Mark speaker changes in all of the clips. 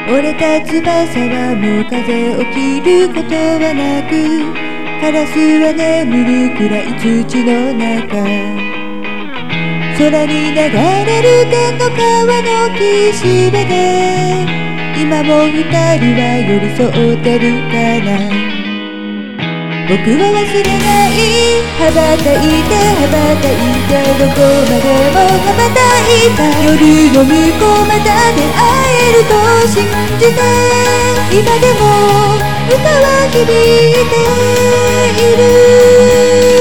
Speaker 1: 折れた翼はもう風起きることはなく、カラスは眠る暗い土の中、空に流れる天の川の岸辺で今も二人は寄り添ってるかな。僕は忘れない、羽ばたいて羽ばたいてどこまでも羽ばたいた。夜の向こうまた出会えると信じて、今でも歌は響いている。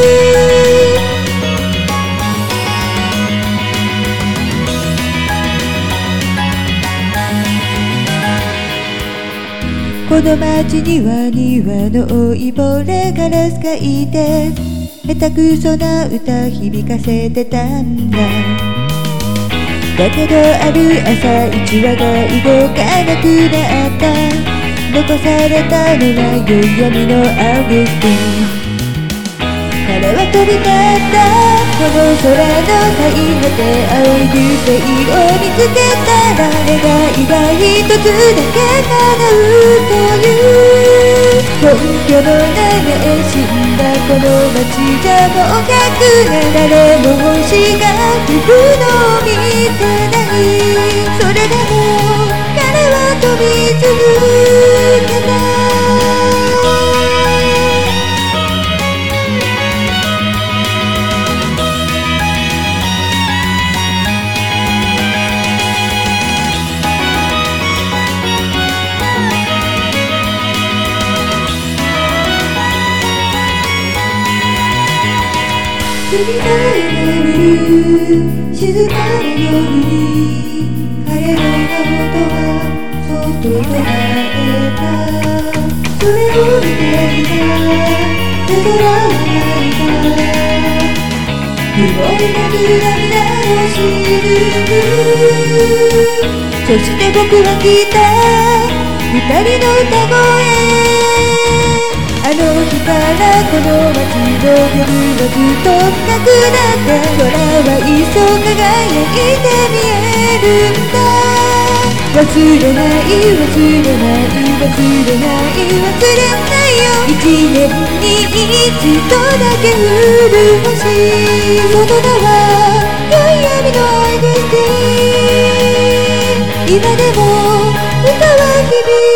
Speaker 1: この街には庭の老いぼれガラス描いて下手くそな歌響かせてたんだ。だけどある朝一羽が動かなくなった。残されたのは宵闇のアウグスティン。彼は飛び立ったこの空の最果て、青い流星を見つけたら願いが一つだけ叶うという根拠のない死んだこの街じゃもう100年誰も星が吹くのを見てない。それでも彼は飛び続けた。過ぎた眠る静かな夜に彼の顔はそっと捉えた。それを見ていた夜空は泣いた。曇りなく涙のしずく。そして僕は聞いた二人の歌声。あの日からこの街の夜はずっと深くなって、空は一層輝いて見えるんだ。忘れない忘れない忘れない忘れないよ。一年に一度だけ降る星、その名は宵闇のアイグスティン。今でも歌は響く